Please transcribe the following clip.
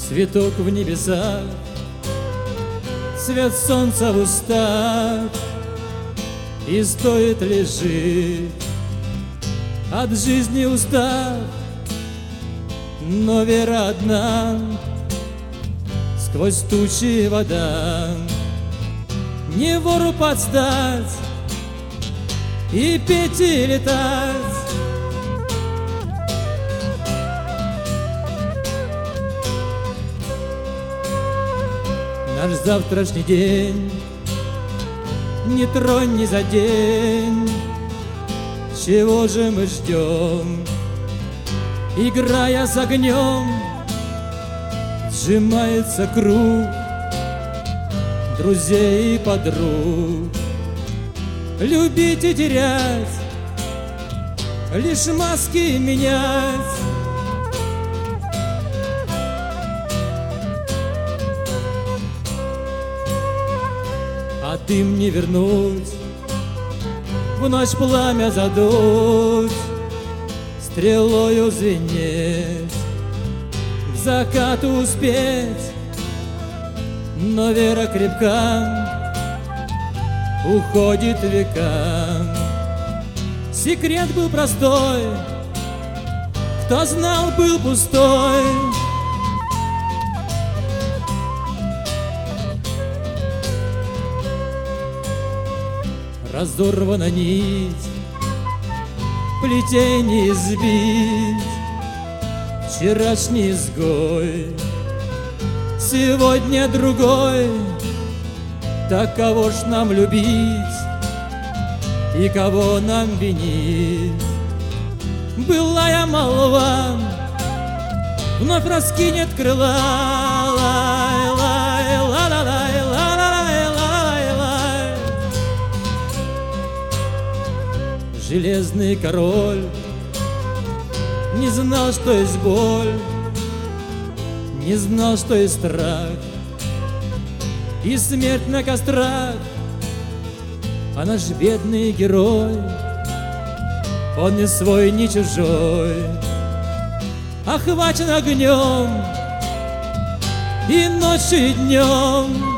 Цветок в небесах, свет солнца в устах, и стоит ли жить, от жизни устав, но вера одна, сквозь тучи вода, не вору подстать и петь и летать. Наш завтрашний день не тронь, не задень. Чего же мы ждем? Играя с огнем, сжимается круг друзей и подруг. Любить и терять, лишь маски менять. А дым не вернуть, в ночь пламя задуть, стрелою звенеть, к закату успеть. Но вера крепка, уходит века. Секрет был простой, кто знал, был пустой. Разорвана нить, плетение сбить. Вчерашний изгой, сегодня другой. Так кого ж нам любить и кого нам винить? Былая молва вновь раскинет крыла. Железный король не знал, что есть боль, не знал, что есть страх и смерть на кострах. А наш бедный герой, он не свой, не чужой, охвачен огнем и ночью, и днем.